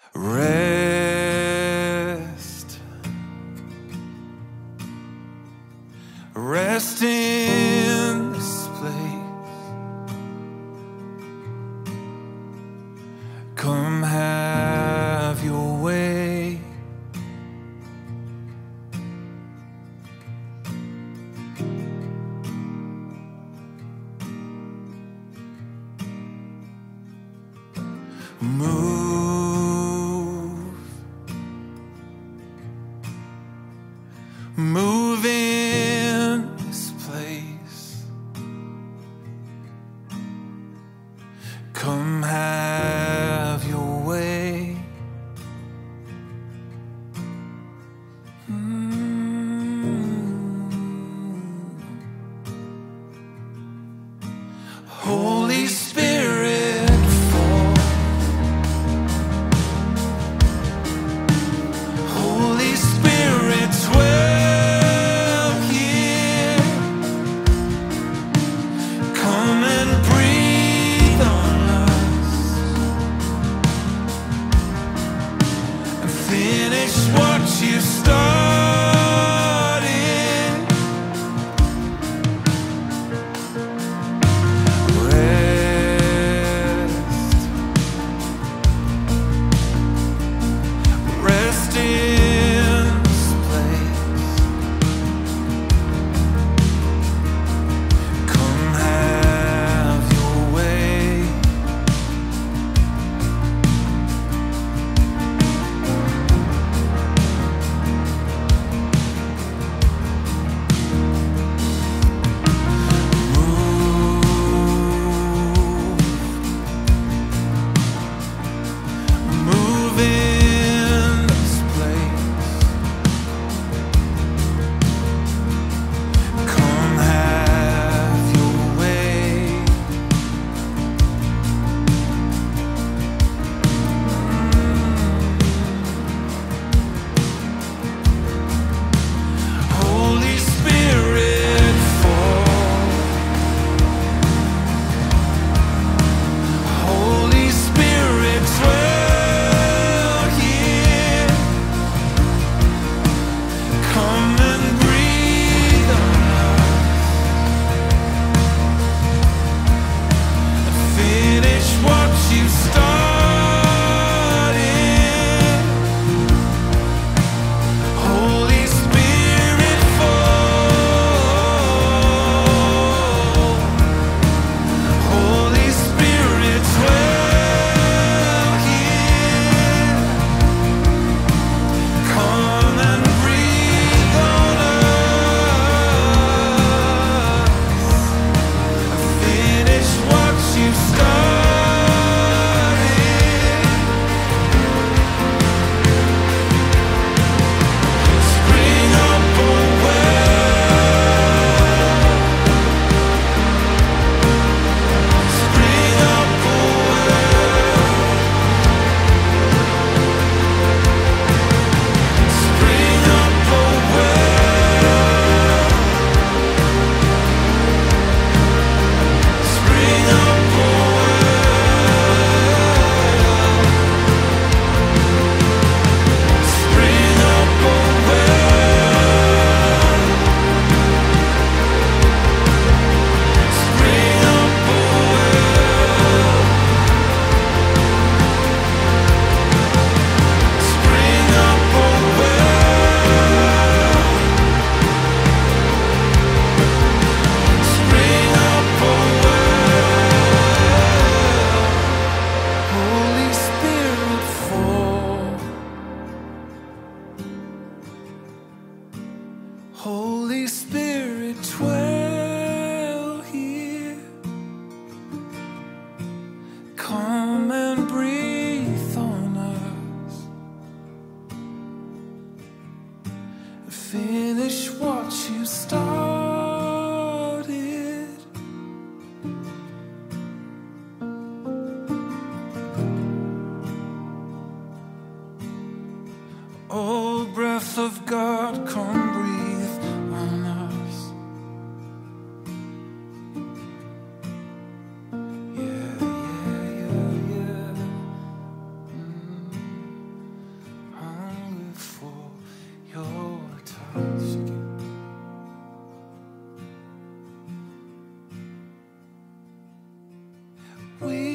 Rest, rest in this place. Come have your way. Move in this place. Come have your way. Holy Spirit, fall. Holy Spirit, dwell here. Come and breathe on us and finish what you started. Rest in this place. Come have your way. Move in this place. Come have your way. Holy Spirit, fall. Holy Spirit, dwell here. Come and breathe on us and finish what you started. Holy Spirit, fall. Holy Spirit, dwell here. Come and breathe on us. Finish what you started. Spring up a well. Spring up a well. Spring up a well. Spring up a well. Spring up a well. Spring up a well. Spring up a well. Spring up a well. Holy Spirit, fall. Holy Spirit, dwell here. Come and breathe on us. Finish what you started. Oh, breath of God, come breathe on us. Yeah, yeah, yeah, yeah. We